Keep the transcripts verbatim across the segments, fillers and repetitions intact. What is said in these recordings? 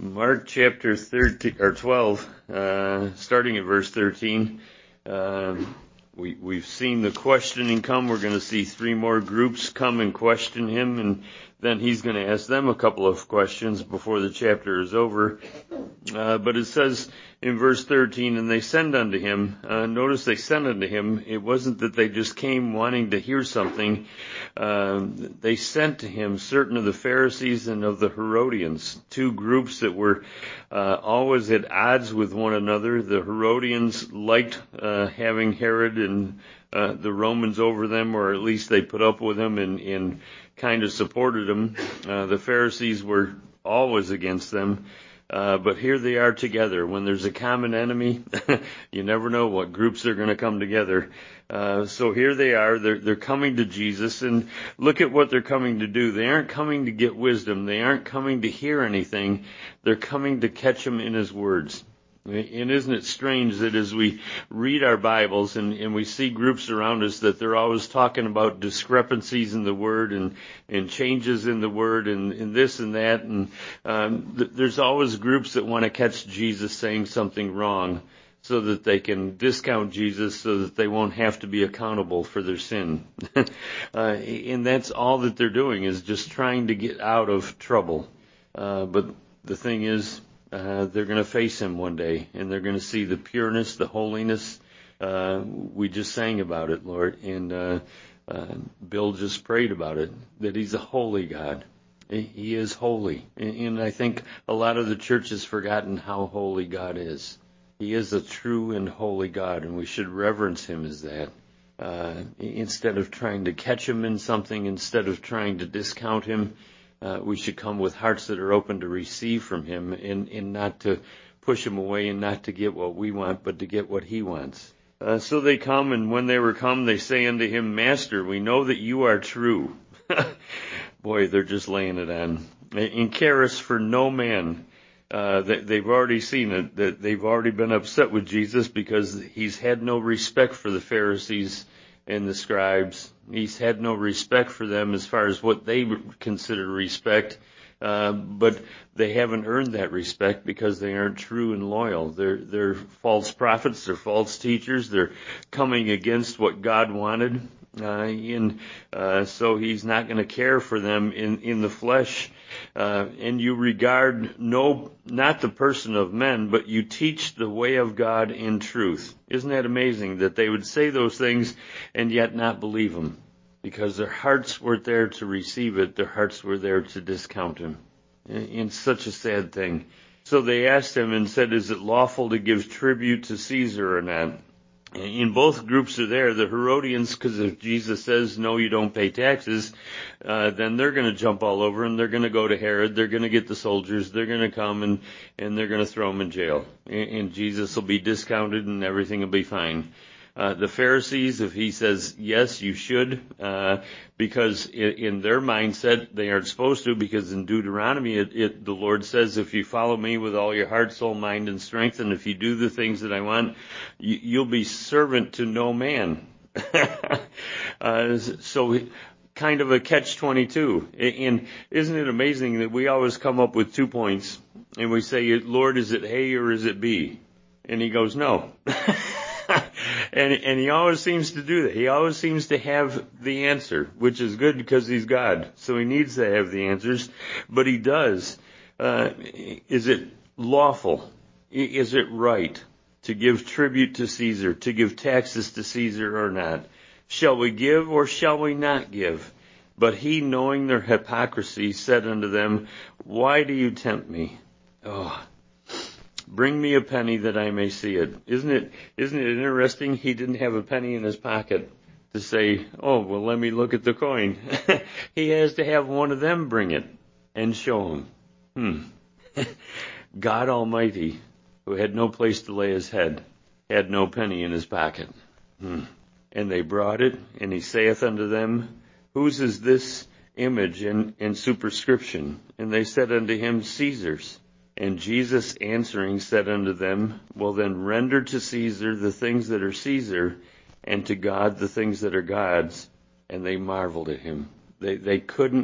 Mark chapter thirteen or twelve, uh, starting at verse thirteen. Uh, we we've seen the questioning come. We're going to see three more groups come and question him, and then he's going to ask them a couple of questions before the chapter is over. Uh, but it says in verse thirteen, and they send unto him. Uh, notice they sent unto him. It wasn't that they just came wanting to hear something. Uh, they sent to him certain of the Pharisees and of the Herodians, two groups that were uh, always at odds with one another. The Herodians liked uh, having Herod and uh, the Romans over them, or at least they put up with him and, and kind of supported him. Uh, the Pharisees were always against them. Uh, but here they are together. When there's a common enemy, you never know what groups are going to come together. Uh, so here they are. They're, they're coming to Jesus, and look at what they're coming to do. They aren't coming to get wisdom. They aren't coming to hear anything. They're coming to catch him in his words. And isn't it strange that as we read our Bibles and, and we see groups around us that they're always talking about discrepancies in the Word and, and changes in the Word and, and this and that. And um, th- there's always groups that want to catch Jesus saying something wrong so that they can discount Jesus so that they won't have to be accountable for their sin. uh, and that's all that they're doing, is just trying to get out of trouble. Uh, but the thing is, Uh, they're going to face him one day, and they're going to see the pureness, the holiness. Uh, we just sang about it, Lord, and uh, uh, Bill just prayed about it, that he's a holy God. He is holy, and I think a lot of the church has forgotten how holy God is. He is a true and holy God, and we should reverence him as that. Uh, instead of trying to catch him in something, instead of trying to discount him, Uh, we should come with hearts that are open to receive from him, and, and not to push him away and not to get what we want, but to get what he wants. Uh, so they come, and when they were come, they say unto him, Master, we know that you are true. Boy, they're just laying it on. And care us for no man. Uh, they, they've already seen it, that they've already been upset with Jesus because he's had no respect for the Pharisees and the scribes. He's had no respect for them as far as what they consider respect, uh, but they haven't earned that respect because they aren't true and loyal. They're, they're false prophets, they're false teachers, they're coming against what God wanted, uh, and uh, so he's not going to care for them in, in the flesh. Uh, and you regard no, not the person of men, but you teach the way of God in truth. Isn't that amazing that they would say those things and yet not believe them? Because their hearts weren't there to receive it. Their hearts were there to discount him. And such a sad thing. So they asked him and said, is it lawful to give tribute to Caesar or not? In both groups are there. The Herodians, because if Jesus says, no, you don't pay taxes, uh, then they're going to jump all over him. They're going to go to Herod. They're going to get the soldiers. They're going to come and, and they're going to throw him in jail. And, and Jesus will be discounted and everything will be fine. Uh, the Pharisees, if he says, yes, you should, uh, because in, in their mindset, they aren't supposed to, because in Deuteronomy, it, it, the Lord says, if you follow me with all your heart, soul, mind, and strength, and if you do the things that I want, you, you'll be servant to no man. uh, so kind of a catch twenty-two. And isn't it amazing that we always come up with two points, and we say, Lord, is it A or is it B? And he goes, no. And, and he always seems to do that. He always seems to have the answer, which is good because he's God. So he needs to have the answers, but he does. Uh, is it lawful? Is it right to give tribute to Caesar, to give taxes to Caesar or not? Shall we give or shall we not give? But he, knowing their hypocrisy, said unto them, why do you tempt me? Oh, bring me a penny that I may see it. Isn't it, isn't it interesting? He didn't have a penny in his pocket to say, oh, well, let me look at the coin. He has to have one of them bring it and show him. Hmm. God Almighty, who had no place to lay his head, had no penny in his pocket. Hmm. And they brought it, and he saith unto them, whose is this image and, and superscription? And they said unto him, Caesar's. And Jesus answering said unto them, well then render to Caesar the things that are Caesar, and to God the things that are God's. And they marveled at him. They, they couldn't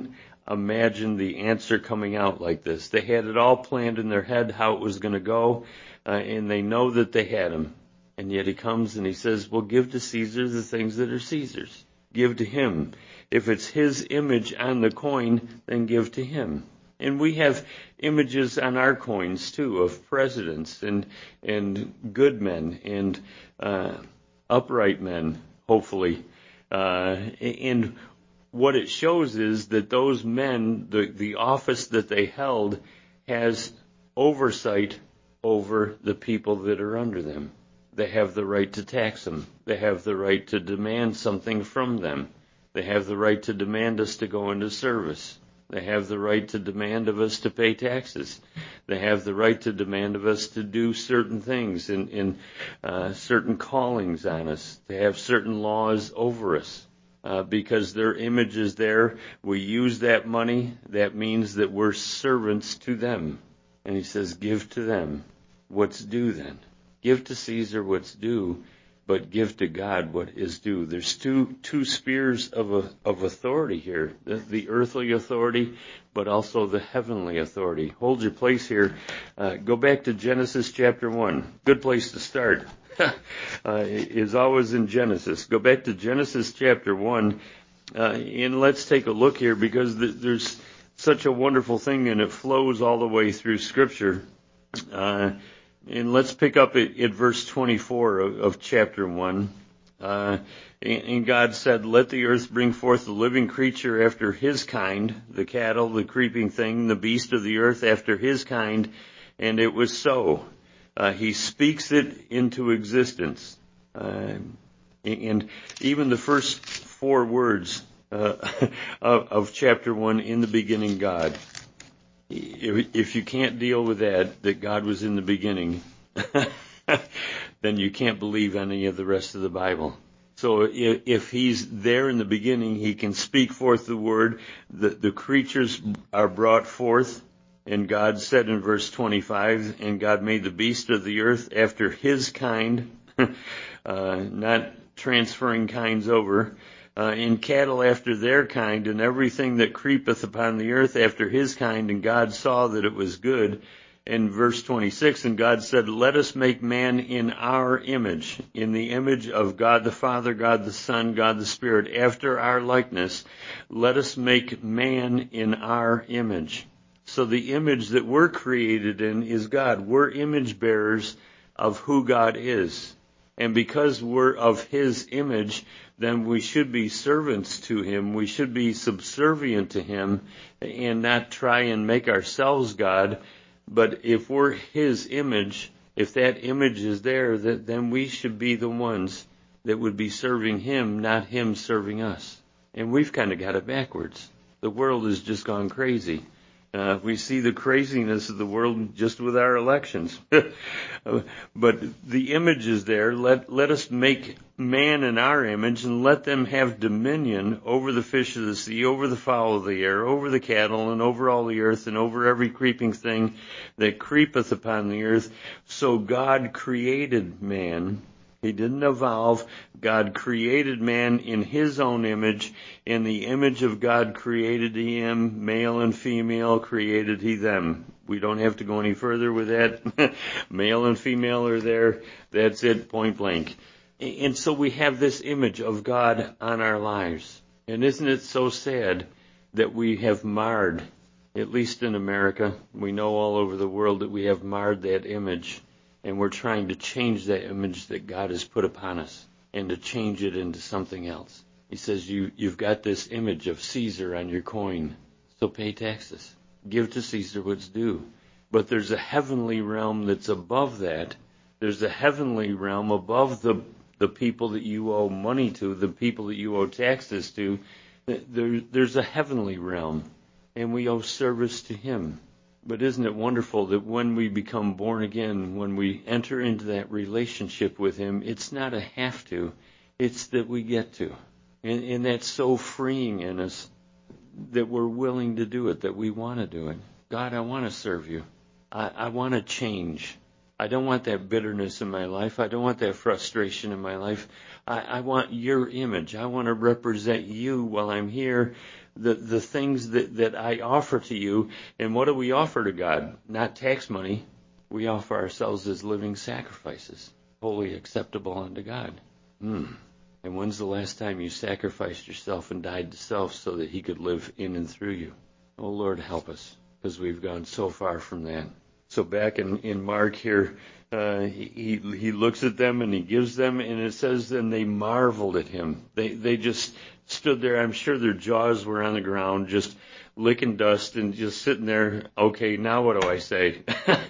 imagine the answer coming out like this. They had it all planned in their head how it was going to go, uh, and they know that they had him. And yet he comes and he says, well, give to Caesar the things that are Caesar's. Give to him. If it's his image on the coin, then give to him. And we have images on our coins too of presidents and and good men and uh, upright men, hopefully. Uh, and what it shows is that those men, the, the office that they held, has oversight over the people that are under them. They have the right to tax them. They have the right to demand something from them. They have the right to demand us to go into service. They have the right to demand of us to pay taxes. They have the right to demand of us to do certain things and, and uh, certain callings on us. They have certain laws over us. Uh, because their image is there, we use that money. That means that we're servants to them. And he says, give to them what's due then. Give to Caesar what's due, but give to God what is due. There's two two spheres of a, of authority here, the, the earthly authority, but also the heavenly authority. Hold your place here. Uh, go back to Genesis chapter one. Good place to start. uh, is always in Genesis. Go back to Genesis chapter one, uh, and let's take a look here because th- there's such a wonderful thing, and it flows all the way through Scripture. Uh, And let's pick up at, at verse twenty-four of, of chapter one. Uh, and, and God said, let the earth bring forth the living creature after his kind, the cattle, the creeping thing, the beast of the earth after his kind. And it was so. Uh, he speaks it into existence. Uh, and even the first four words uh, of, of chapter one, in the beginning God. If you can't deal with that, that God was in the beginning, then you can't believe any of the rest of the Bible. So if, if he's there in the beginning, he can speak forth the word. The, the creatures are brought forth, and God said in verse twenty-five, and God made the beast of the earth after his kind, uh, not transferring kinds over. Uh, and cattle after their kind, and everything that creepeth upon the earth after his kind, and God saw that it was good. In verse twenty-six, and God said, let us make man in our image, in the image of God the Father, God the Son, God the Spirit, after our likeness. Let us make man in our image. So the image that we're created in is God. We're image bearers of who God is. And because we're of his image, then we should be servants to him. We should be subservient to him and not try and make ourselves God. But if we're his image, if that image is there, that then we should be the ones that would be serving him, not him serving us. And we've kind of got it backwards. The world has just gone crazy. Uh, we see the craziness of the world just with our elections. But the image is there. Let, let us make man in our image and let them have dominion over the fish of the sea, over the fowl of the air, over the cattle, and over all the earth, and over every creeping thing that creepeth upon the earth. So God created man. He didn't evolve. God created man in his own image. In the image of God created he him, male and female created he them. We don't have to go any further with that. Male and female are there. That's it, point blank. And so we have this image of God on our lives. And isn't it so sad that we have marred, at least in America, we know all over the world that we have marred that image. And we're trying to change that image that God has put upon us and to change it into something else. He says, you, you've got this image of Caesar on your coin, so pay taxes. Give to Caesar what's due. But there's a heavenly realm that's above that. There's a heavenly realm above the, the people that you owe money to, the people that you owe taxes to. There, there's a heavenly realm, and we owe service to him. But isn't it wonderful that when we become born again, when we enter into that relationship with him, it's not a have to, it's that we get to. And, and that's so freeing in us that we're willing to do it, that we want to do it. God, I want to serve you. I, I want to change. I don't want that bitterness in my life. I don't want that frustration in my life. I, I want your image. I want to represent you while I'm here, the, the things that, that I offer to you. And what do we offer to God? Not tax money. We offer ourselves as living sacrifices, wholly acceptable unto God. Hmm. And when's the last time you sacrificed yourself and died to self so that he could live in and through you? Oh, Lord, help us, because we've gone so far from that. So back in, in Mark here, uh, he, he looks at them and he gives them, and it says, and they marveled at him. They, they just stood there. I'm sure their jaws were on the ground, just licking dust and just sitting there. Okay, now what do I say?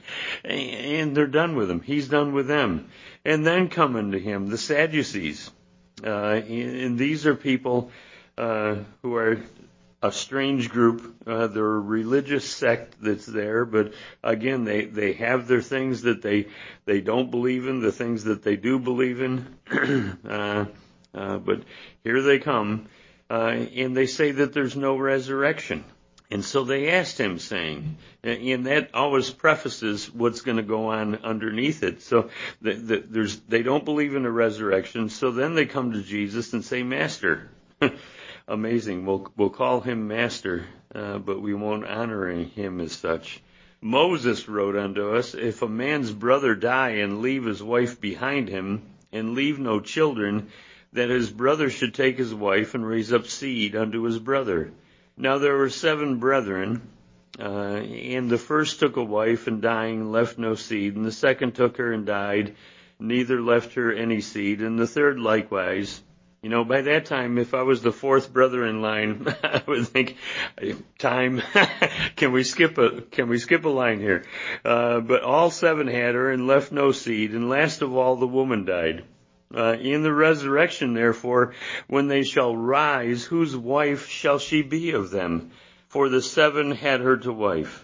And they're done with him. He's done with them. And then come unto him the Sadducees. Uh, and these are people, uh, who are a strange group. Uh, they're a religious sect that's there, but again, they, they have their things that they, they don't believe in, the things that they do believe in. uh, uh, but here they come, uh, and they say that there's no resurrection. And so they asked him, saying, and that always prefaces what's going to go on underneath it. So the, the, there's, they don't believe in a resurrection. So then they come to Jesus and say, Master. Amazing. We'll, we'll call him Master, uh, but we won't honor him as such. Moses wrote unto us, if a man's brother die and leave his wife behind him, and leave no children, that his brother should take his wife and raise up seed unto his brother. Now there were seven brethren, uh, and the first took a wife, and dying left no seed, and the second took her and died, neither left her any seed, and the third likewise. You know, by that time, if I was the fourth brother in line, I would think, time, can we skip a, can we skip a line here? Uh, but all seven had her and left no seed, and last of all the woman died. Uh, in the resurrection, therefore, when they shall rise, whose wife shall she be of them? For the seven had her to wife.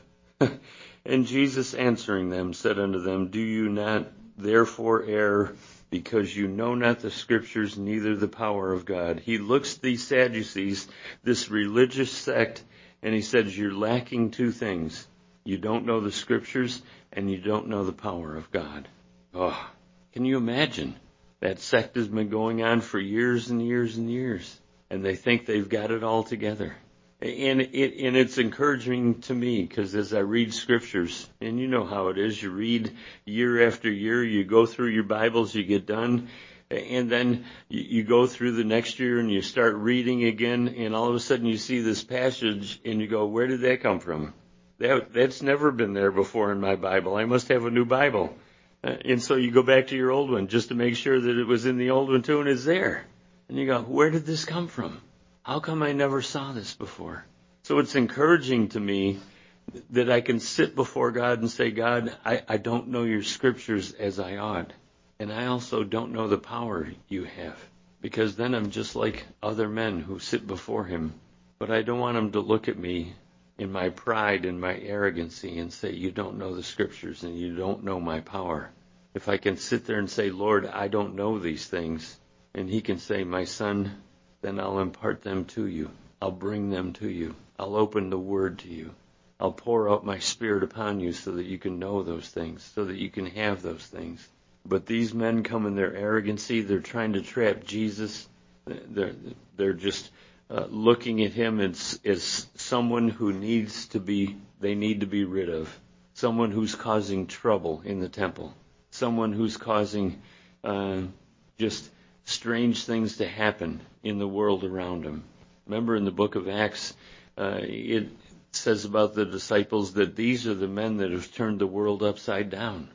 And Jesus answering them said unto them, do you not therefore err, because you know not the Scriptures, neither the power of God? He looks at these Sadducees, this religious sect, and he says, you're lacking two things. You don't know the Scriptures, and you don't know the power of God. Oh, can you imagine? That sect has been going on for years and years and years, and they think they've got it all together. And, it, and it's encouraging to me, because as I read Scriptures, and you know how it is, you read year after year, you go through your Bibles, you get done, and then you, you go through the next year and you start reading again, and all of a sudden you see this passage and you go, where did that come from? That, that's never been there before in my Bible. I must have a new Bible. And so you go back to your old one just to make sure that it was in the old one too, and it's there. And you go, where did this come from? How come I never saw this before? So it's encouraging to me that I can sit before God and say, God, I, I don't know your Scriptures as I ought. And I also don't know the power you have. Because then I'm just like other men who sit before him. But I don't want him to look at me in my pride and my arrogancy and say, you don't know the Scriptures and you don't know my power. If I can sit there and say, Lord, I don't know these things, and he can say, my son, then I'll impart them to you. I'll bring them to you. I'll open the Word to you. I'll pour out my Spirit upon you so that you can know those things, so that you can have those things. But these men come in their arrogancy. They're trying to trap Jesus. They're, they're just uh, looking at him as, as someone who needs to be, they need to be rid of. Someone who's causing trouble in the temple. Someone who's causing uh, just strange things to happen in the world around him. Remember in the book of Acts, uh, it says about the disciples that these are the men that have turned the world upside down.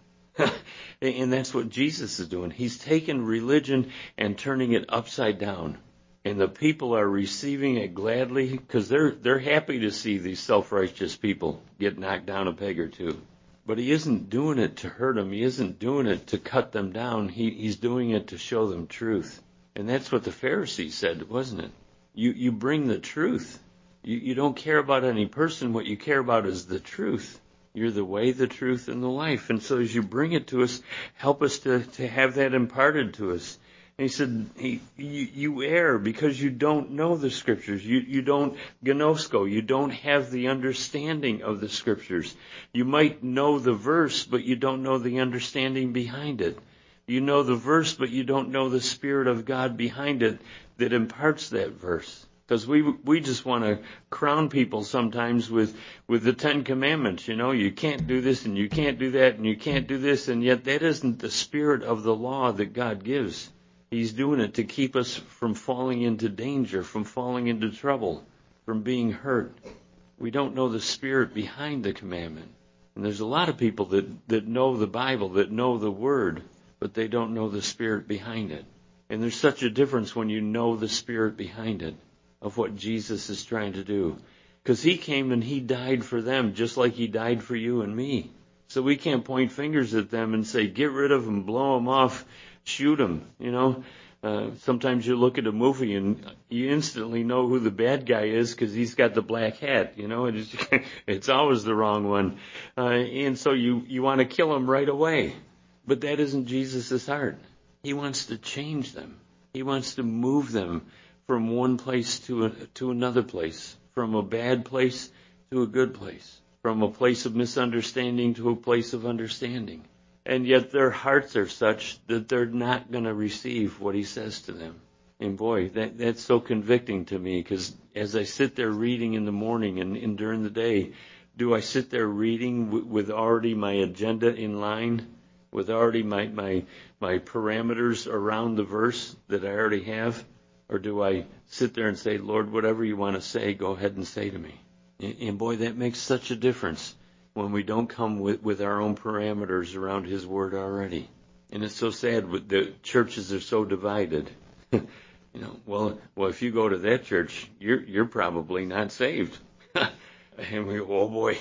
And that's what Jesus is doing. He's taken religion and turning it upside down. And the people are receiving it gladly because they're, they're happy to see these self-righteous people get knocked down a peg or two. But he isn't doing it to hurt them. He isn't doing it to cut them down. He, he's doing it to show them truth. And that's what the Pharisees said, wasn't it? You, you bring the truth. You, you don't care about any person. What you care about is the truth. You're the way, the truth, and the life. And so as you bring it to us, help us to, to have that imparted to us. And he said, he, you, you err because you don't know the Scriptures. You, you don't gnosko. You don't have the understanding of the Scriptures. You might know the verse, but you don't know the understanding behind it. You know the verse, but you don't know the Spirit of God behind it that imparts that verse. Because we we just want to crown people sometimes with, with the Ten Commandments. You know, you can't do this and you can't do that and you can't do this. And yet that isn't the spirit of the law that God gives. He's doing it to keep us from falling into danger, from falling into trouble, from being hurt. We don't know the spirit behind the commandment. And there's a lot of people that, that know the Bible, that know the Word, but they don't know the spirit behind it. And there's such a difference when you know the spirit behind it, of what Jesus is trying to do. Because he came and he died for them just like he died for you and me. So we can't point fingers at them and say, get rid of them, blow them off, shoot them. You know, uh, sometimes you look at a movie and you instantly know who the bad guy is because he's got the black hat. You know, it's, it's always the wrong one. Uh, and so you, you want to kill him right away. But that isn't Jesus' heart. He wants to change them. He wants to move them from one place to a, to another place, from a bad place to a good place, from a place of misunderstanding to a place of understanding. And yet their hearts are such that they're not going to receive what he says to them. And boy, that, that's so convicting to me, because as I sit there reading in the morning and, and during the day, do I sit there reading w- with already my agenda in line, with already my, my, my parameters around the verse that I already have? Or do I sit there and say, Lord, whatever you want to say, go ahead and say to me? And, and boy, that makes such a difference when we don't come with, with our own parameters around his word already. And it's so sad, the churches are so divided. You know, well, well, if you go to that church, you're you're probably not saved. And we go, oh boy.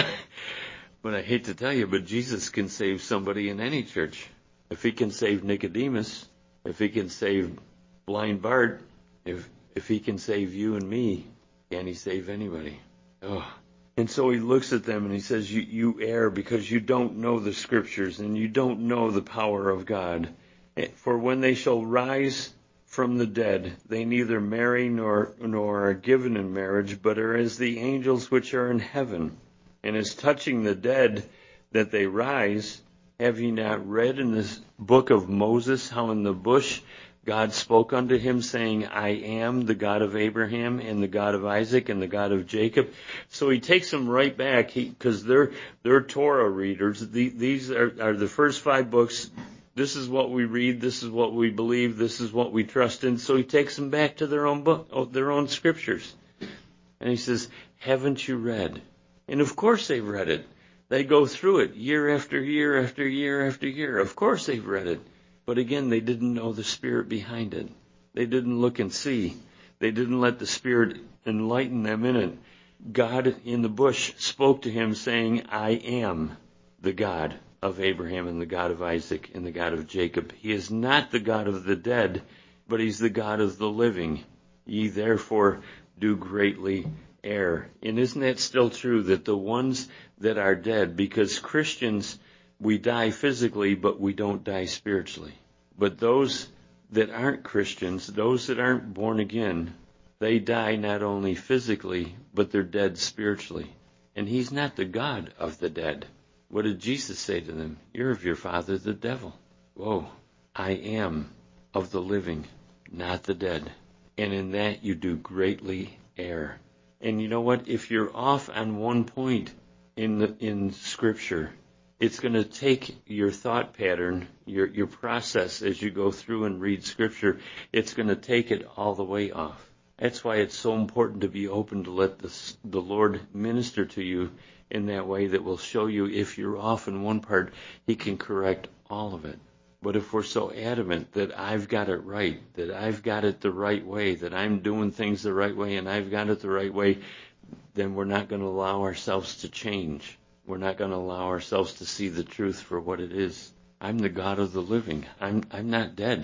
But I hate to tell you, but Jesus can save somebody in any church. If he can save Nicodemus, if he can save blind Bart, if if he can save you and me, can he save anybody? Oh. And so he looks at them and he says, you, you err because you don't know the Scriptures and you don't know the power of God. For when they shall rise from the dead, they neither marry nor nor are given in marriage, but are as the angels which are in heaven. And as touching the dead that they rise, have ye not read in this book of Moses how in the bush God spoke unto him, saying, I am the God of Abraham and the God of Isaac and the God of Jacob. So he takes them right back, because they're, they're Torah readers. The, these are, are the first five books. This is what we read. This is what we believe. This is what we trust in. So he takes them back to their own book, their own scriptures. And he says, haven't you read? And of course they've read it. They go through it year after year after year after year. Of course they've read it. But again, they didn't know the Spirit behind it. They didn't look and see. They didn't let the Spirit enlighten them in it. God in the bush spoke to him saying, I am the God of Abraham and the God of Isaac and the God of Jacob. He is not the God of the dead, but he's the God of the living. Ye therefore do greatly err. And isn't that still true, that the ones that are dead, because Christians, we die physically, but we don't die spiritually. But those that aren't Christians, those that aren't born again, they die not only physically, but they're dead spiritually. And he's not the God of the dead. What did Jesus say to them? You're of your father, the devil. Whoa, I am of the living, not the dead. And in that you do greatly err. And you know what? If you're off on one point in the, in Scripture, it's going to take your thought pattern, your your process as you go through and read Scripture, it's going to take it all the way off. That's why it's so important to be open to let the, the Lord minister to you in that way that will show you if you're off in one part, he can correct all of it. But if we're so adamant that I've got it right, that I've got it the right way, that I'm doing things the right way and I've got it the right way, then we're not going to allow ourselves to change. We're not going to allow ourselves to see the truth for what it is. I'm the God of the living. I'm I'm not dead.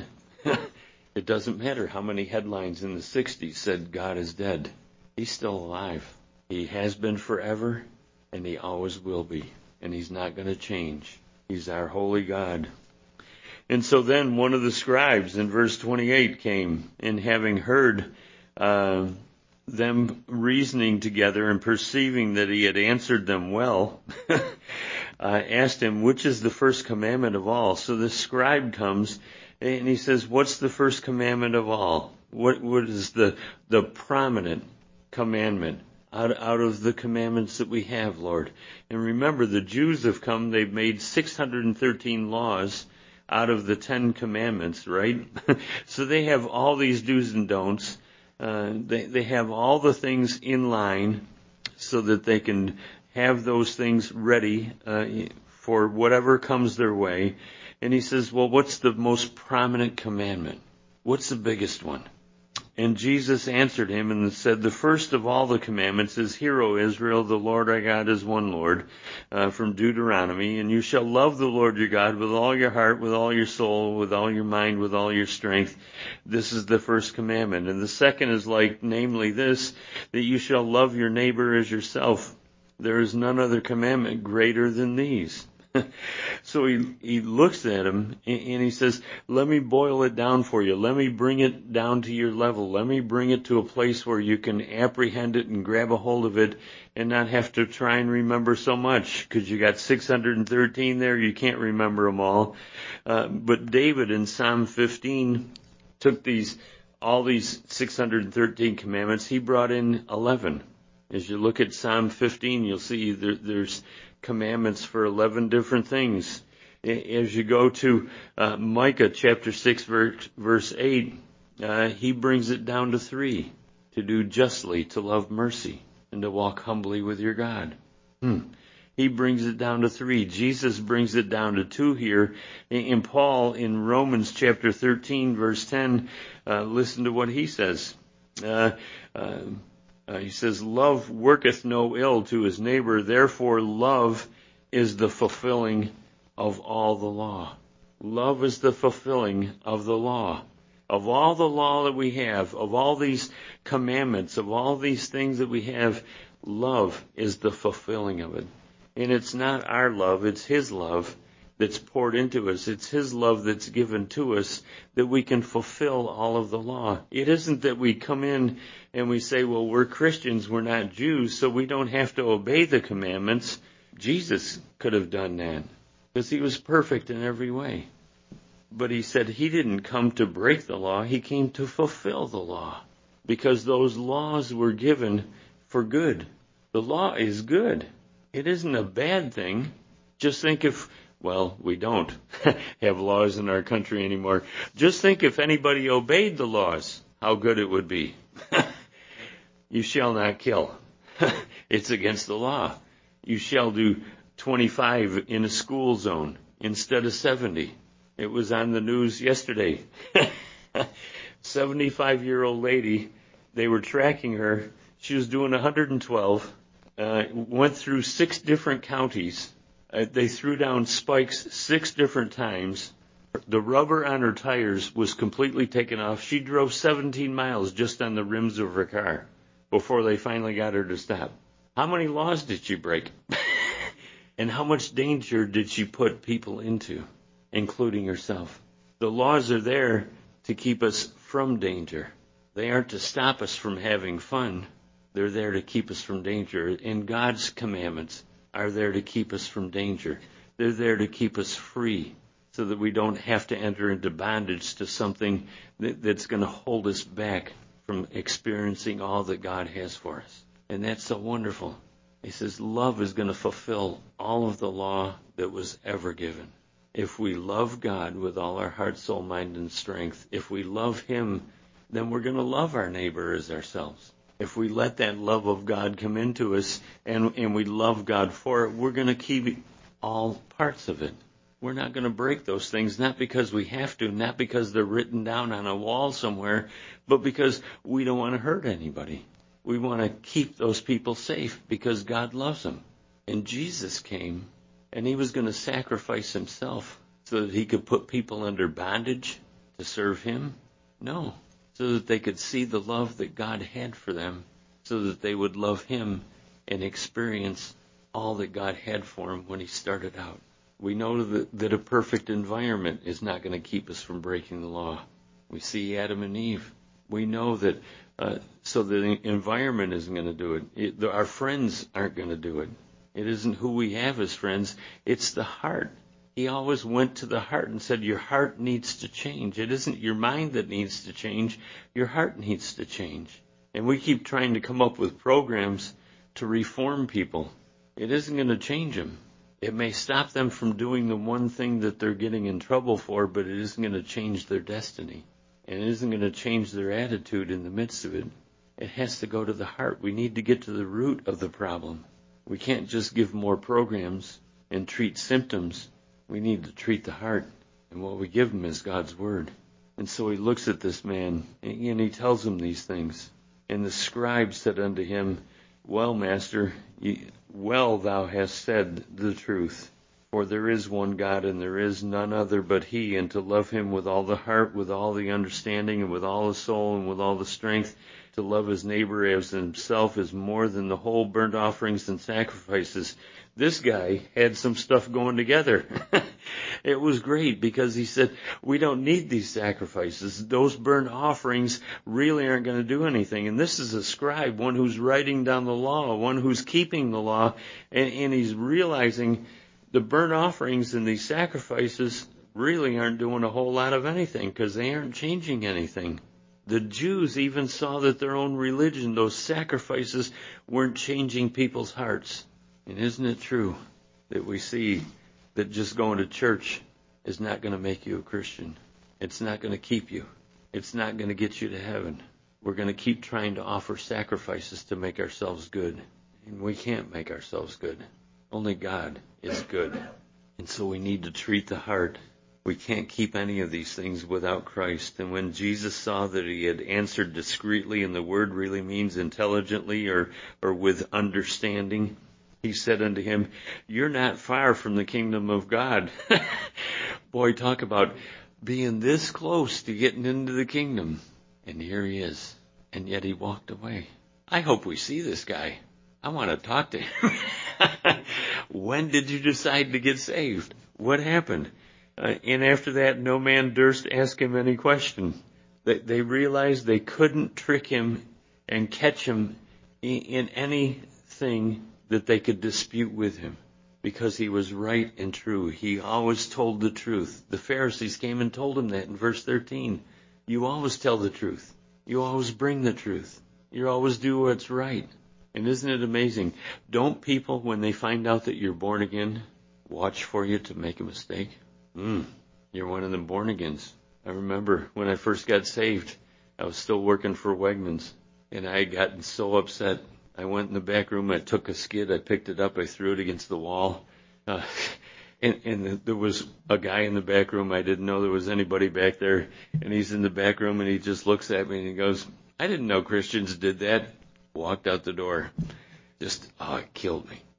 It doesn't matter how many headlines in the sixties said God is dead. He's still alive. He has been forever, and he always will be. And he's not going to change. He's our holy God. And so then one of the scribes in verse twenty-eight came, and having heard uh, them reasoning together and perceiving that he had answered them well, uh, asked him, which is the first commandment of all? So the scribe comes and he says, what's the first commandment of all? What What is the, the prominent commandment out, out of the commandments that we have, Lord? And remember, the Jews have come, they've made six hundred thirteen laws out of the Ten Commandments, right? So they have all these do's and don'ts. Uh, they, they have all the things in line so that they can have those things ready uh, for whatever comes their way. And he says, well, what's the most prominent commandment? What's the biggest one? And Jesus answered him and said, the first of all the commandments is, Hear, O Israel, the Lord our God is one Lord, uh, from Deuteronomy. And you shall love the Lord your God with all your heart, with all your soul, with all your mind, with all your strength. This is the first commandment. And the second is like, namely this, that you shall love your neighbor as yourself. There is none other commandment greater than these. So he, he looks at him and he says, let me boil it down for you. Let me bring it down to your level. Let me bring it to a place where you can apprehend it and grab a hold of it and not have to try and remember so much, because you got six hundred thirteen there. You can't remember them all. Uh, but David in Psalm fifteen took these, all these six hundred thirteen commandments. He brought in eleven. As you look at Psalm fifteen, you'll see there, there's commandments for eleven different things. As you go to uh, Micah chapter six verse, verse eight, uh, he brings it down to three: to do justly, to love mercy, and to walk humbly with your God. Hmm. He brings it down to three. Jesus brings it down to two here. And Paul in Romans chapter thirteen verse ten, uh, listen to what he says. Uh, uh, Uh, he says, love worketh no ill to his neighbor, therefore love is the fulfilling of all the law. Love is the fulfilling of the law. Of all the law that we have, of all these commandments, of all these things that we have, love is the fulfilling of it. And it's not our love, it's his love that's poured into us. It's his love that's given to us that we can fulfill all of the law. It isn't that we come in and we say, well, we're Christians, we're not Jews, so we don't have to obey the commandments. Jesus could have done that because he was perfect in every way. But he said he didn't come to break the law, he came to fulfill the law, because those laws were given for good. The law is good. It isn't a bad thing. Just think if Well, we don't have laws in our country anymore. Just think if anybody obeyed the laws, how good it would be. You shall not kill. It's against the law. You shall do twenty-five in a school zone instead of seventy. It was on the news yesterday. seventy-five-year-old lady, they were tracking her. She was doing one hundred twelve, uh, went through six different counties. Uh, they threw down spikes six different times. The rubber on her tires was completely taken off. She drove seventeen miles just on the rims of her car before they finally got her to stop. How many laws did she break? And how much danger did she put people into, including herself? The laws are there to keep us from danger. They aren't to stop us from having fun. They're there to keep us from danger. And God's commandments are there to keep us from danger. They're there to keep us free so that we don't have to enter into bondage to something that, that's going to hold us back from experiencing all that God has for us. And that's so wonderful. He says love is going to fulfill all of the law that was ever given. If we love God with all our heart, soul, mind, and strength, if we love him, then we're going to love our neighbor as ourselves. If we let that love of God come into us and, and we love God for it, we're going to keep all parts of it. We're not going to break those things, not because we have to, not because they're written down on a wall somewhere, but because we don't want to hurt anybody. We want to keep those people safe because God loves them. And Jesus came and he was going to sacrifice himself so that he could put people under bondage to serve him? No. So that they could see the love that God had for them, so that they would love him and experience all that God had for them when he started out. We know that, that a perfect environment is not going to keep us from breaking the law. We see Adam and Eve. We know that, uh, so the environment isn't going to do it. it the, our friends aren't going to do it. It isn't who we have as friends. It's the heart. He always went to the heart and said, your heart needs to change. It isn't your mind that needs to change. Your heart needs to change. And we keep trying to come up with programs to reform people. It isn't going to change them. It may stop them from doing the one thing that they're getting in trouble for, but it isn't going to change their destiny. And it isn't going to change their attitude in the midst of it. It has to go to the heart. We need to get to the root of the problem. We can't just give more programs and treat symptoms. We need to treat the heart. And what we give them is God's word. And so he looks at this man, and he tells him these things. And the scribe said unto him, well, master, well thou hast said the truth. For there is one God, and there is none other but he, and to love him with all the heart, with all the understanding, and with all the soul, and with all the strength, to love his neighbor as himself is more than the whole burnt offerings and sacrifices. This guy had some stuff going together. It was great because he said, we don't need these sacrifices. Those burnt offerings really aren't going to do anything. And this is a scribe, one who's writing down the law, one who's keeping the law, and, and he's realizing the burnt offerings and these sacrifices really aren't doing a whole lot of anything because they aren't changing anything. The Jews even saw that their own religion, those sacrifices, weren't changing people's hearts. And isn't it true that we see that just going to church is not going to make you a Christian? It's not going to keep you. It's not going to get you to heaven. We're going to keep trying to offer sacrifices to make ourselves good. And we can't make ourselves good. Only God is good. And so we need to treat the heart. We can't keep any of these things without Christ. And when Jesus saw that he had answered discreetly, and the word really means intelligently or, or with understanding, he said unto him, you're not far from the kingdom of God. Boy, talk about being this close to getting into the kingdom. And here he is. And yet he walked away. I hope we see this guy. I want to talk to him. When did you decide to get saved? What happened? Uh, and after that, no man durst ask him any question. They, they realized they couldn't trick him and catch him in, in anything that they could dispute with him, because he was right and true. He always told the truth. The Pharisees came and told him that in verse thirteen. You always tell the truth. You always bring the truth. You always do what's right. And isn't it amazing? Don't people, when they find out that you're born again, watch for you to make a mistake? Mm, you're one of them born agains. I remember when I first got saved, I was still working for Wegmans, and I had gotten so upset. I went in the back room, I took a skid, I picked it up, I threw it against the wall. Uh, and, and there was a guy in the back room. I didn't know there was anybody back there. And he's in the back room, and he just looks at me and he goes, I didn't know Christians did that. Walked out the door. Just, oh, it killed me.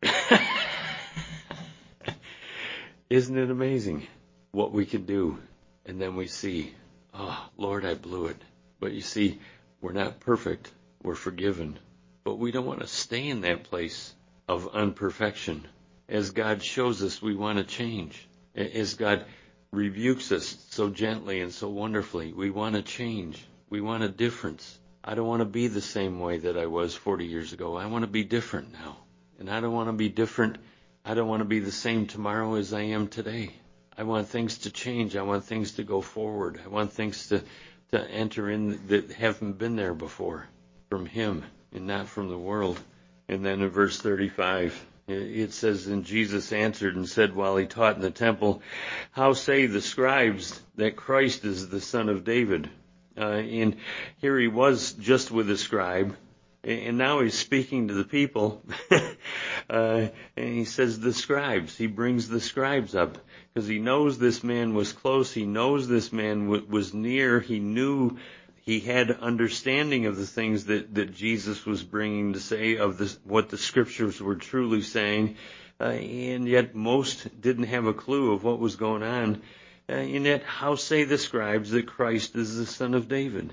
Isn't it amazing what we can do? And then we see, oh, Lord, I blew it. But you see, we're not perfect. We're forgiven. But we don't want to stay in that place of unperfection. As God shows us, we want to change. As God rebukes us so gently and so wonderfully, we want to change. We want a difference. I don't want to be the same way that I was forty years ago. I want to be different now. And I don't want to be different. I don't want to be the same tomorrow as I am today. I want things to change. I want things to go forward. I want things to, to enter in that haven't been there before, from Him and not from the world. And then in verse thirty-five, it says, and Jesus answered and said while he taught in the temple, how say the scribes that Christ is the son of David? Uh, and here he was just with a scribe, and now he's speaking to the people. uh, and he says the scribes. He brings the scribes up because he knows this man was close. He knows this man w- was near. He knew he had understanding of the things that, that Jesus was bringing to say, of this, what the scriptures were truly saying. Uh, and yet most didn't have a clue of what was going on. Uh, and yet, how say the scribes that Christ is the son of David?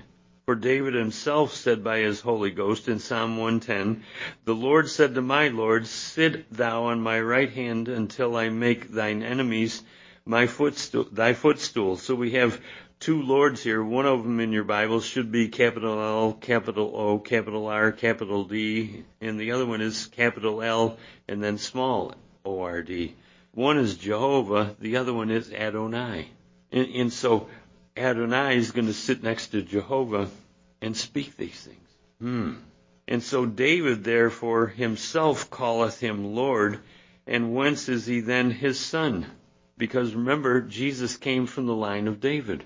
For David himself said by his Holy Ghost in Psalm one ten, the Lord said to my Lord, sit thou on my right hand until I make thine enemies my footstool, thy footstool. So we have two Lords here. One of them in your Bible should be capital L, capital O, capital R, capital D, and the other one is capital L and then small O R D. One is Jehovah, the other one is Adonai. And, and so Adonai is going to sit next to Jehovah and speak these things. Hmm. And so David therefore himself calleth him Lord, and whence is he then his son? Because remember, Jesus came from the line of David.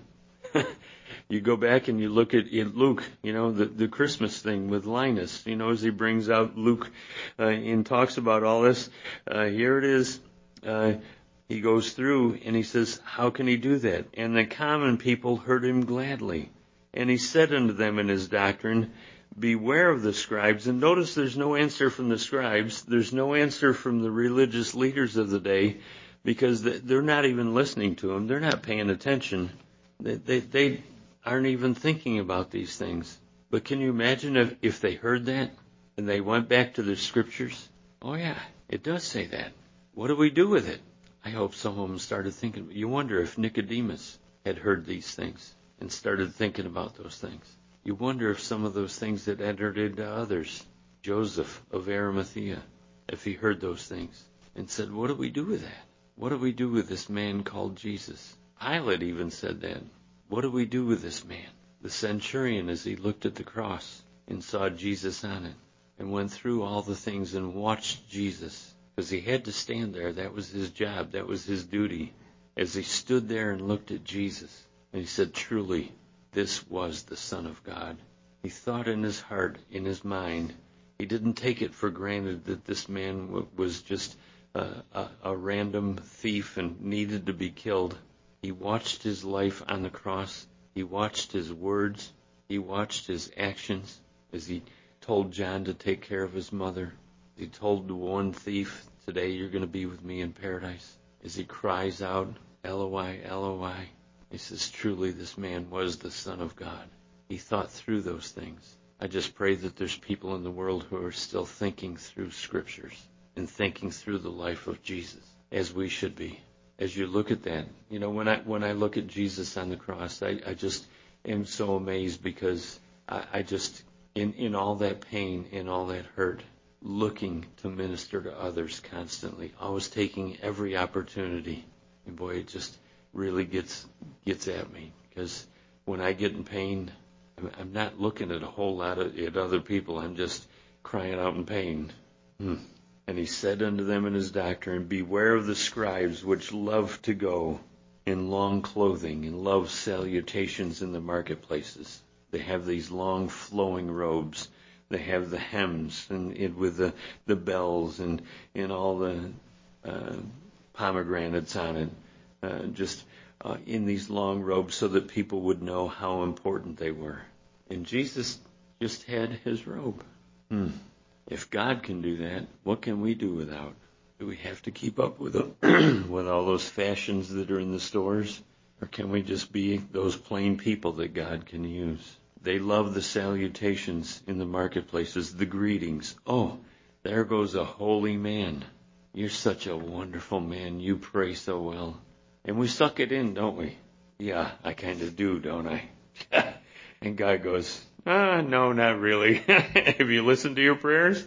You go back and you look at in Luke, you know, the, the Christmas thing with Linus, you know, as he brings out Luke uh, and talks about all this. Uh, here it is. Uh, he goes through and he says, how can he do that? And the common people heard him gladly. And he said unto them in his doctrine, beware of the scribes. And notice there's no answer from the scribes. There's no answer from the religious leaders of the day, because they're not even listening to him. They're not paying attention. They, they, they aren't even thinking about these things. But can you imagine if, if they heard that and they went back to their scriptures? Oh yeah, it does say that. What do we do with it? I hope some of them started thinking. You wonder if Nicodemus had heard these things and started thinking about those things. You wonder if some of those things had entered into others. Joseph of Arimathea, if he heard those things and said, what do we do with that? What do we do with this man called Jesus? Pilate even said that. What do we do with this man? The centurion, as he looked at the cross and saw Jesus on it and went through all the things and watched Jesus, because he had to stand there. That was his job. That was his duty. As he stood there and looked at Jesus, and he said, truly, this was the Son of God. He thought in his heart, in his mind, he didn't take it for granted that this man w- was just uh, a, a random thief and needed to be killed. He watched his life on the cross. He watched his words. He watched his actions as he told John to take care of his mother. He told the one thief, today you're going to be with me in paradise. As he cries out, Eloi, Eloi, he says, truly this man was the Son of God. He thought through those things. I just pray that there's people in the world who are still thinking through scriptures and thinking through the life of Jesus, as we should be. As you look at that, you know, when I when I look at Jesus on the cross, I, I just am so amazed, because I, I just, in, in all that pain, in all that hurt, looking to minister to others constantly, always taking every opportunity. And boy, it just really gets gets at me, because when I get in pain, I'm, I'm not looking at a whole lot of at other people. I'm just crying out in pain. Hmm. And he said unto them in his doctrine, beware of the scribes which love to go in long clothing and love salutations in the marketplaces. They have these long flowing robes. They have the hems and it with the, the bells and, and all the uh, pomegranates on it, uh, just uh, in these long robes so that people would know how important they were. And Jesus just had his robe. Hmm. If God can do that, what can we do without? Do we have to keep up with the, with all those fashions that are in the stores? Or can we just be those plain people that God can use? They love the salutations in the marketplaces, the greetings. Oh, there goes a holy man. You're such a wonderful man. You pray so well. And we suck it in, don't we? Yeah, I kind of do, don't I? And God goes, ah, no, not really. Have you listened to your prayers?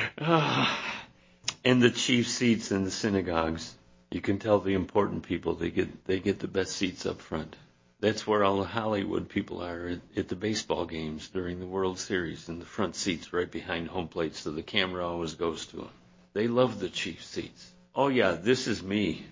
Ah. And the chief seats in the synagogues. You can tell the important people, they get they get the best seats up front. That's where all the Hollywood people are at, at the baseball games during the World Series, in the front seats right behind home plate, so the camera always goes to them. They love the chief seats. Oh yeah, this is me.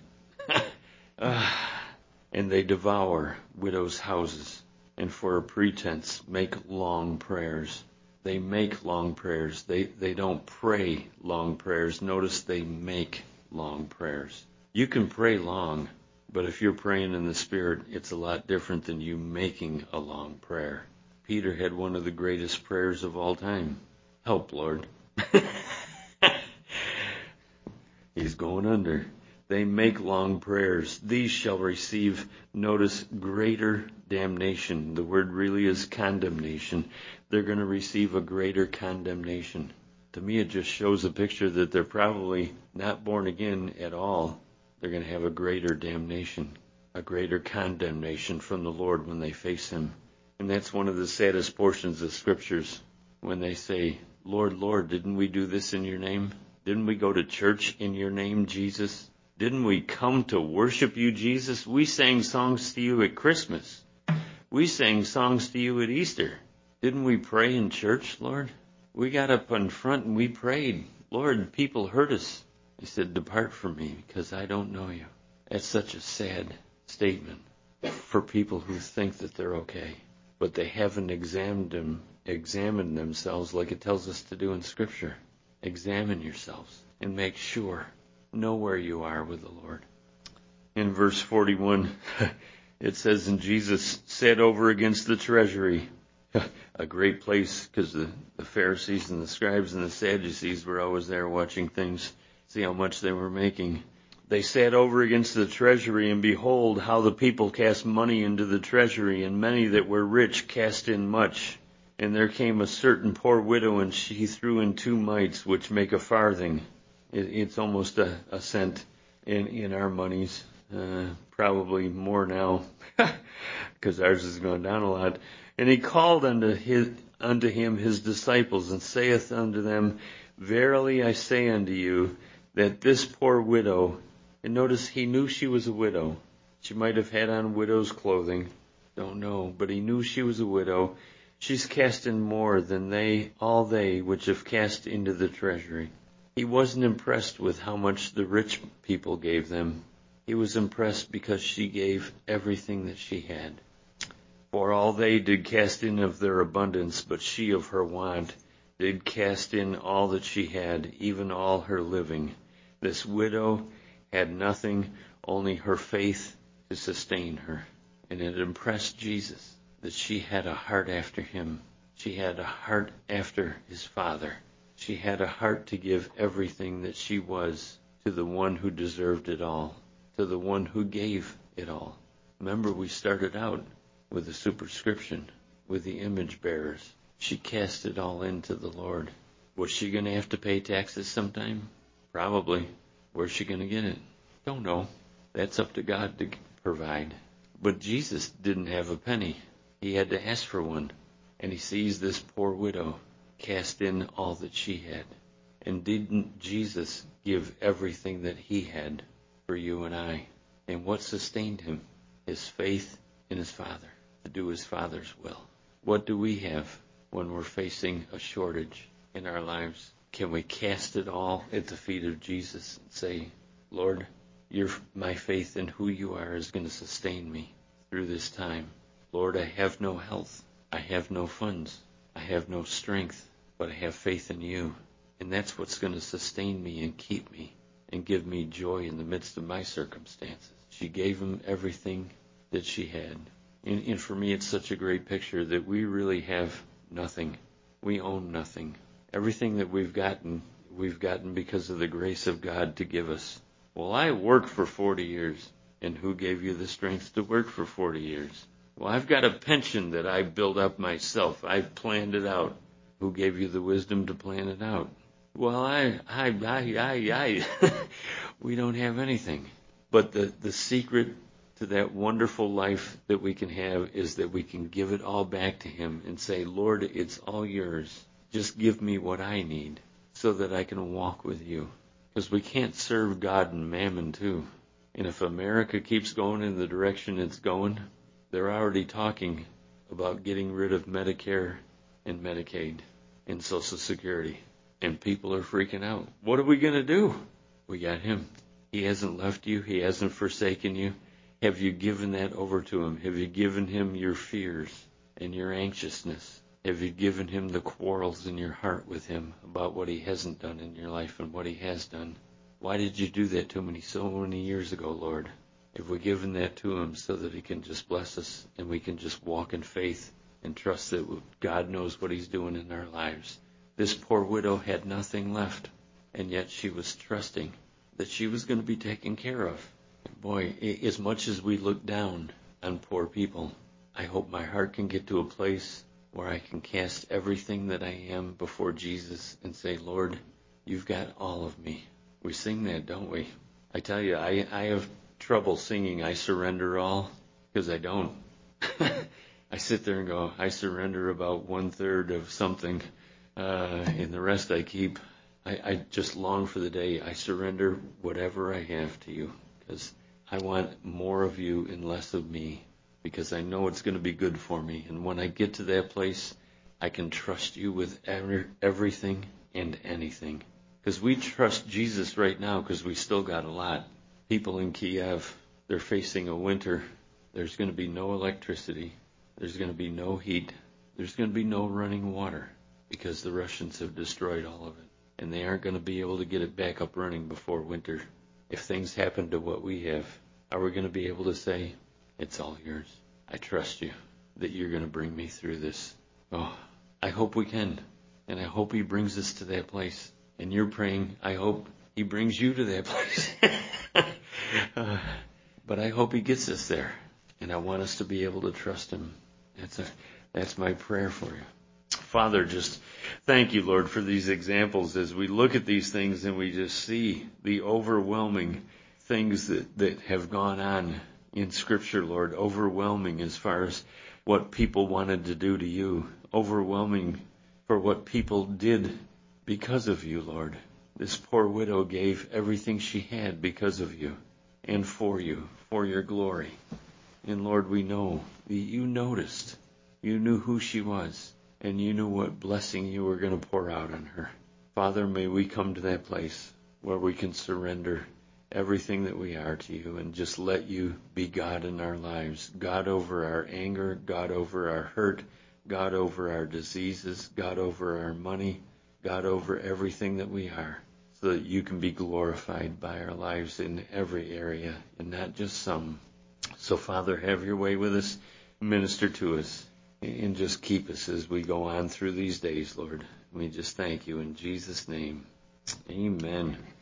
ah. And they devour widows' houses, and for a pretense make long prayers. They make long prayers. They they don't pray long prayers. Notice they make long prayers. You can pray long, but if you're praying in the Spirit, it's a lot different than you making a long prayer. Peter had one of the greatest prayers of all time. Help, Lord. He's going under. They make long prayers. These shall receive, notice, greater damnation. The word really is condemnation. They're going to receive a greater condemnation. To me, it just shows a picture that they're probably not born again at all. They're going to have a greater damnation, a greater condemnation from the Lord when they face Him. And that's one of the saddest portions of Scriptures, when they say, Lord, Lord, didn't we do this in your name? Didn't we go to church in your name, Jesus? Didn't we come to worship you, Jesus? We sang songs to you at Christmas. We sang songs to you at Easter. Didn't we pray in church, Lord? We got up in front and we prayed. Lord, people hurt us. He said, depart from me because I don't know you. That's such a sad statement for people who think that they're okay, but they haven't examined them, examined themselves like it tells us to do in Scripture. Examine yourselves and make sure. Know where you are with the Lord. In verse forty-one, it says, and Jesus sat over against the treasury. A great place, because the, the Pharisees and the scribes and the Sadducees were always there watching things, see how much they were making. They sat over against the treasury, and behold, how the people cast money into the treasury, and many that were rich cast in much. And there came a certain poor widow, and she threw in two mites, which make a farthing. It, it's almost a, a cent in, in our monies, uh, probably more now, because ours has gone down a lot. And he called unto his unto him his disciples, and saith unto them, verily I say unto you, that this poor widow, and notice he knew she was a widow. She might have had on widow's clothing, don't know, but he knew she was a widow. She's cast in more than they, all they which have cast into the treasury. He wasn't impressed with how much the rich people gave them. He was impressed because she gave everything that she had. For all they did cast in of their abundance, but she of her want did cast in all that she had, even all her living. This widow had nothing, only her faith to sustain her. And it impressed Jesus that she had a heart after him. She had a heart after his Father. She had a heart to give everything that she was to the one who deserved it all, to the one who gave it all. Remember, we started out with the superscription, with the image bearers. She cast it all into the Lord. Was she going to have to pay taxes sometime? Probably. Where's she going to get it? Don't know. That's up to God to provide. But Jesus didn't have a penny. He had to ask for one. And he sees this poor widow cast in all that she had. And didn't Jesus give everything that he had for you and I? And what sustained him? His faith in his Father, to do his Father's will. What do we have when we're facing a shortage in our lives? Can we cast it all at the feet of Jesus and say, Lord, your, my faith in who you are is going to sustain me through this time. Lord, I have no health. I have no funds. I have no strength, but I have faith in you. And that's what's going to sustain me and keep me and give me joy in the midst of my circumstances. She gave him everything that she had. And, and for me, it's such a great picture that we really have nothing. We own nothing. Everything that we've gotten, we've gotten because of the grace of God to give us. Well, I worked for forty years. And who gave you the strength to work for forty years? Well, I've got a pension that I built up myself. I planned it out. Who gave you the wisdom to plan it out? Well, I, I, I, I, I. We don't have anything. But the, the secret to that wonderful life that we can have is that we can give it all back to him and say, Lord, it's all yours. Just give me what I need so that I can walk with you. Because we can't serve God and mammon too. And if America keeps going in the direction it's going, they're already talking about getting rid of Medicare and Medicaid and Social Security. And people are freaking out. What are we going to do? We got him. He hasn't left you. He hasn't forsaken you. Have you given that over to him? Have you given him your fears and your anxiousness? Have you given him the quarrels in your heart with him about what he hasn't done in your life and what he has done? Why did you do that to me so many years ago, Lord? Have we given that to him so that he can just bless us and we can just walk in faith and trust that God knows what he's doing in our lives? This poor widow had nothing left, and yet she was trusting that she was going to be taken care of. Boy, as much as we look down on poor people, I hope my heart can get to a place where I can cast everything that I am before Jesus and say, Lord, you've got all of me. We sing that, don't we? I tell you, I, I have trouble singing I surrender all, because I don't. I sit there and go, I surrender about one third of something, uh, and the rest I keep. I, I just long for the day I surrender whatever I have to you, because I want more of you and less of me, because I know it's going to be good for me. And when I get to that place, I can trust you with every, everything and anything. Because we trust Jesus right now because we still got a lot. People in Kiev, they're facing a winter. There's going to be no electricity. There's going to be no heat. There's going to be no running water because the Russians have destroyed all of it. And they aren't going to be able to get it back up running before winter. If things happen to what we have, are we going to be able to say, it's all yours? I trust you that you're going to bring me through this. Oh, I hope we can. And I hope he brings us to that place. And you're praying, I hope he brings you to that place. uh, but I hope he gets us there. And I want us to be able to trust him. That's a, that's my prayer for you. Father, just thank you, Lord, for these examples as we look at these things and we just see the overwhelming things that, that have gone on in Scripture, Lord, overwhelming as far as what people wanted to do to you, overwhelming for what people did because of you, Lord. This poor widow gave everything she had because of you and for you, for your glory. And Lord, we know that you noticed, you knew who she was, and you knew what blessing you were going to pour out on her. Father, may we come to that place where we can surrender everything that we are to you and just let you be God in our lives. God over our anger, God over our hurt, God over our diseases, God over our money, God over everything that we are, so that you can be glorified by our lives in every area and not just some. So Father, have your way with us, minister to us, and just keep us as we go on through these days, Lord. We just thank you in Jesus' name. Amen.